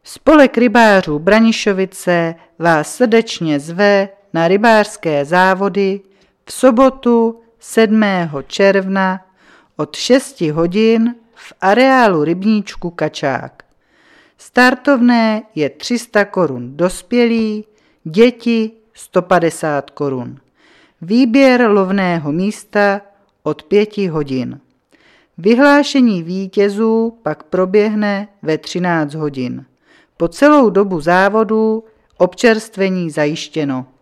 Spolek rybářů Branišovice vás srdečně zve na rybářské závody v sobotu 7. června od 6 hodin v areálu rybníčku Kačák. Startovné je 300 korun dospělí, děti 150 korun. Výběr lovného místa od 5 hodin. Vyhlášení vítězů pak proběhne ve 13 hodin. Po celou dobu závodu občerstvení zajištěno.